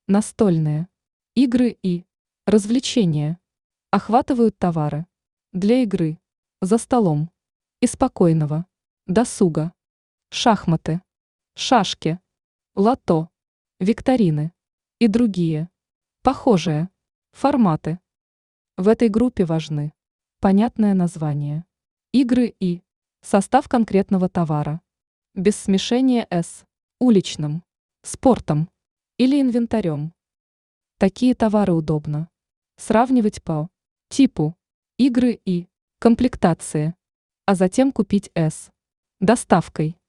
Настольные. Игры и развлечения охватывают товары для игры, за столом и спокойного досуга. Шахматы, шашки, лото, викторины и другие похожие форматы. В этой группе важны понятное название, игры и состав конкретного товара, без смешения с уличным, спортом или инвентарем. Такие товары удобно сравнивать по типу игры и комплектации, а затем купить с доставкой.